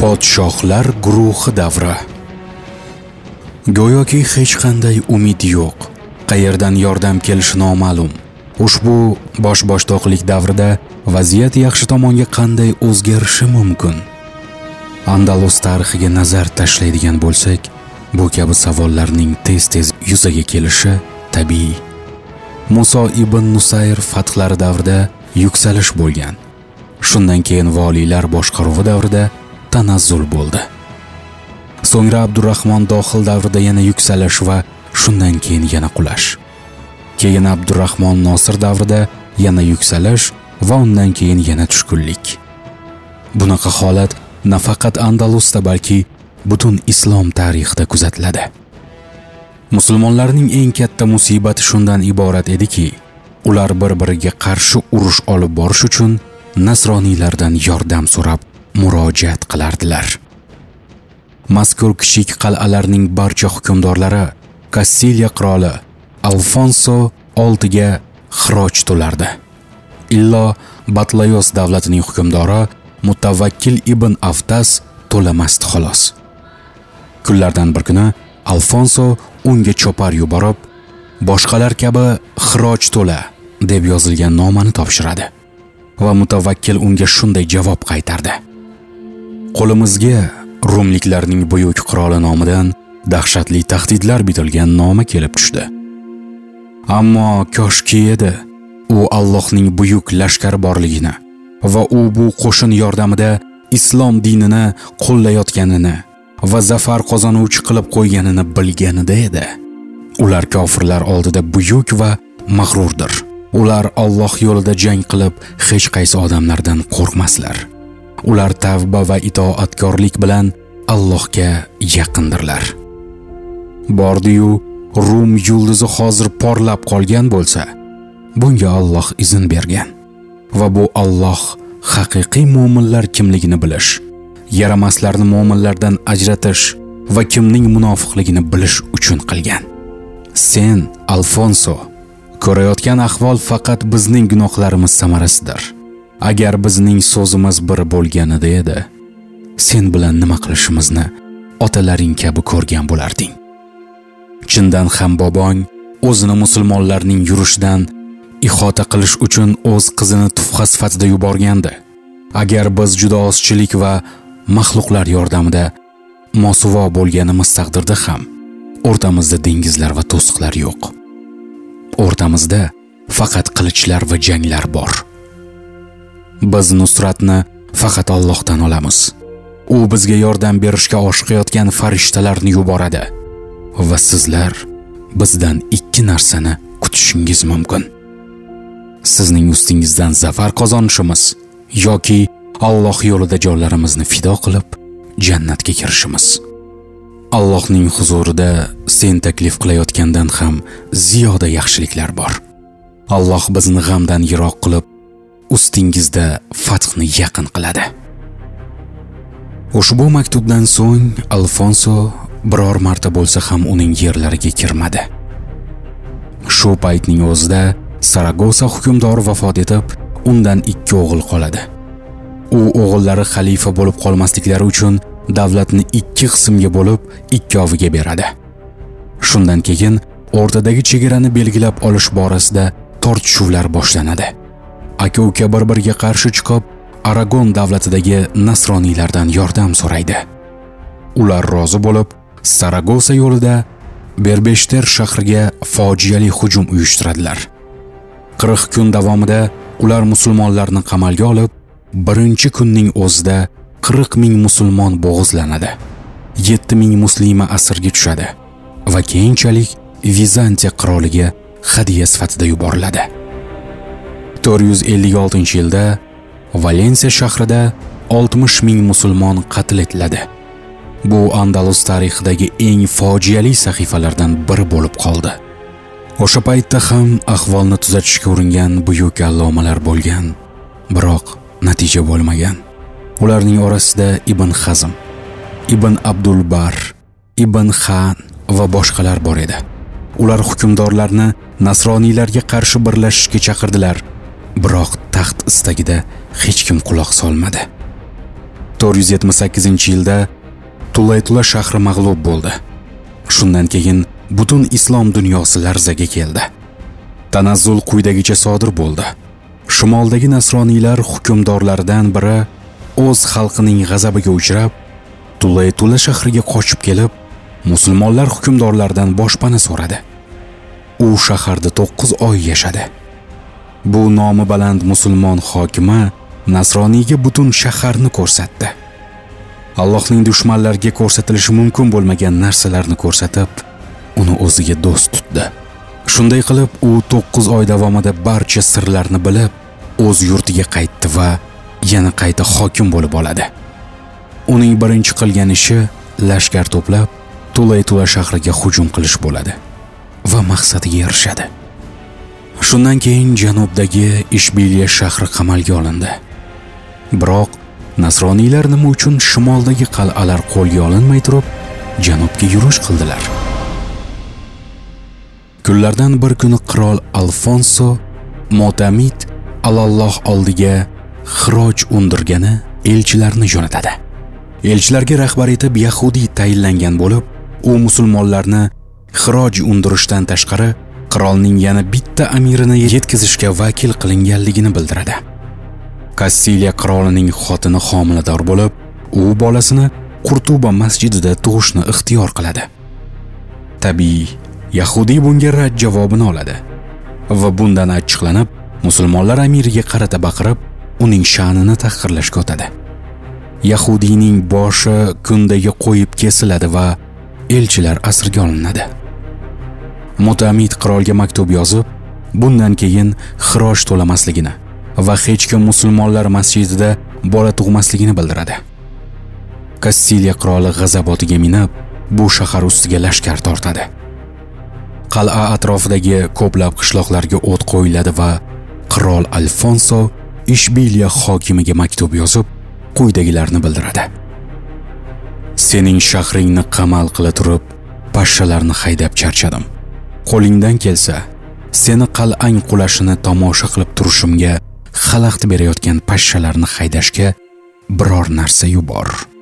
Podshohlar guruhi davri. Go'yoki hech qanday umid yo'q, qayerdan yordam kelishi noma'lum. Ushbu boshboshdoqlik davrida vaziyat yaxshi tomonga qanday o'zgarishi mumkin? Andalus tarixiga nazar tashlaydigan bo'lsak, bu kabi savollarning tez-tez yuzaga kelishi tabiiy. Muso ibn Nusayr fathlari davrida yuksalish bo'lgan. Shundan keyin valiylar boshqaruvi davrida tanazzul bo'ldi. So'ngra Abdurrahmon Dohil davrida yana yuksalish va shundan keyin yana qulash. Keyin Abdurrahmon Nosir davrida yana yuksalish va undan keyin yana tushkunlik. Bunaqa holat nafaqat Andalusda, balki butun islom tarixida kuzatiladi. Musulmonlarning eng katta musibati shundan iborat ediki, ular bir-biriga qarshi urush olib borish uchun nasroniylardan yordam so'rab murojaat qilardilar. Mazkur kichik qal'alarning barcha hukmdorlari Kastiliya qiroli Alfonso VI ga xiroj to'lardi. Illo Batlayos davlatining hukmdori Mutavakkil ibn Aftas to'lamasdi xolos. Kunlardan bir kuni Alfonso unga chopar yuborib, boshqalar kabi xiroj to'la deb yozilgan nomani topshiradi va Mutavakkil unga shunday javob qaytardi: Qo'limizga Rumliklarning buyuk qiroli nomidan dahshatli tahdidlar bitilgan noma kelib tushdi. Ammo koshki edi u Allohning buyuk lashkari borligini va u bu qo'shin yordamida islom dinini qo'llayotganini va zafar qozonuvchi qilib qo'yganini bilganida edi. Ular kofirlar oldida buyuk va mag'rurdir. Ular Alloh yo'lida jang qilib hech qaysi odamlardan qo'rqmaslar. Ular tavba va itoatkorlik bilan Allohga yaqindirlar. Bordi-yu Rum yulduzi hozir porlab qolgan bo'lsa, bunga Alloh izn bergan. Va bu Alloh haqiqiy mu'minlar kimligini bilish, yaramaslarni mu'minlardan ajratish va kimning munofiqligini bilish uchun qilgan. Sen, Alfonso, ko'rayotgan ahvol faqat bizning gunohlarimiz samarasidir. Agar bizning so'zimiz bir bo'lganida edi, sen bilan nima qilishimizni otalaring kabi ko'rgan bo'larding. Chindan ham bobong o'zini musulmonlarning yurishidan ihota qilish uchun o'z qizini tuhfa sifatida yuborgandi. Agar biz juda ozchilik va maxluqlar yordamida mosuvo bo'lganimiz taqdirda ham o'rtamizda dengizlar va to'siqlar yo'q. O'rtamizda faqat qilichlar va janglar bor. Biz nusratni faqat Allohdan olamiz. U bizga yordam berishga oshiqayotgan farishtalarni yuboradi va sizlar bizdan ikki narsani kutishingiz mumkin. Sizning ustingizdan zafar qozonishimiz yoki Alloh yo'lida jonlarimizni fido qilib jannatga kirishimiz. Allohning huzurida sen taklif qilayotgandan ham ziyoda yaxshiliklar bor. Alloh bizni g'amdan yiroq qilib, ustingizda fathni yaqin qiladi. Ushbu maktubdan so'ng Alfonso biror marta bo'lsa ham uning yerlariga kirmadi. Shu paytning o'zida Saragosa hukmdori vafot etib, undan 2 o'g'il qoladi. U o'g'illari xalifa bo'lib qolmasliklari uchun davlatni 2 qismga bo'lib, ikkoviga beradi. Shundan keyin o'rtadagi chegarani belgilab olish borasida tortishuvlar boshlanadi. Aka-uka bir-biriga qarshi chiqib, Aragon davlatidagi nasroniylardan yordam so'raydi. Ular rozi bo'lib, Saragosa yo'lida Berbeshter shahriga fojiali hujum uyushtiradilar. 40 kun davomida ular musulmonlarni qamalga olib, birinchi kunning o'zida 40 ming musulmon bo'g'izlanadi. 7 ming muslima asirga tushadi va keyinchalik Vizantiya qiroliga hadiya sifatida yuboriladi. 456-yilda Valensiya shahrida 60 ming musulmon qatl etiladi. Bu Andalus tarixidagi eng fojiali sahifalardan biri bo'lib qoldi. O'sha paytda ham ahvolni tuzatishga uringan buyuk allomalar bo'lgan, biroq natija bo'lmagan. Ularning orasida Ibn Hazm, Ibn Abdulbar, Ibn Xan va boshqalar bor edi. Ular hukmdorlarni nasroniylarga qarshi birlashishga chaqirdilar, biroq taxt istagida hech kim quloq solmadi. 478-yilda Tulaytula shahri mag'lub bo'ldi. Shundan keyin butun islom dunyosi larzaga keldi. Tanazzul quyidagicha sodir bo'ldi. Shimoldagi nasroniylar hukmdorlaridan biri o'z xalqining g'azabiga uchrab, Tulaytula shahriga qochib kelib, musulmonlar hukmdorlaridan boshpana so'radi. U shaharda 9 oy yashadi. Bu nomi baland musulmon hokimi nasroniyga butun shaharni ko'rsatdi. Allohning dushmanlariga ko'rsatilishi mumkin bo'lmagan narsalarni ko'rsatib, uni o'ziga do'st tutdi. Shunday qilib, u 9 oy davomida barcha sirlarni bilib, o'z yurtiga qaytdi va yana qayta hokim bo'lib oladi. Uning birinchi qilgan ishi lashkar to'plab, Tulaytula shahriga hujum qilish bo'ladi va maqsadiga erishadi. Shundan keyin janubdagi Ishbiliya shahri qamalga olindi. Biroq nasroniylar nima uchun shimoldagi qal'alar qo'lga olinmay turib, janubga yurish qildilar? Kunlardan bir kuni qirol Alfonso Mo'tamid Alloh oldiga xiroj undirgani elchilarni jo'natadi. Elchilarga rahbar etib Yahudiy tayinlangan bo'lib, u musulmonlarni xiroj undirishdan tashqari qirolning yana bitta amirini yetkazishga vakil qilinganligini bildiradi. Kassiliya qirolining xotini homilador bo'lib, u bolasini Qurtuba masjidida tug'ishni ixtiyor qiladi. Tabiiy, Yahudiy bunga rad javobini oladi va bundan achchiqlanib, musulmonlar amiriga qarata baqirib, uning sha'nini tahqirlashga o'tadi. Yahudiyning boshi kundaga qo'yib kesiladi va elchilar asirga olinadi. Mo'tamid qirolga maktub yozib, bundan keyin xiroj to'lamasligini va hech kim musulmonlar masjidida bola tug'masligini bildiradi. Kassiliya qiroli g'azabotiga minib, bu shahar ustiga lashkar tortadi. Qal'a atrofidagi ko'plab qishloqlarga o't qo'yiladi va qirol Alfonso Ishbiliya hokimiga maktub yozib, quyidagilarni bildiradi. Sening shahringni qamal qila turib, pashshalarni haydab charchadim. Qo'lingdan kelsa, seni qal'ang qulashini tomosha qilib turishimga xalaqit berayotgan pashshalarni haydashga biror narsa yubor.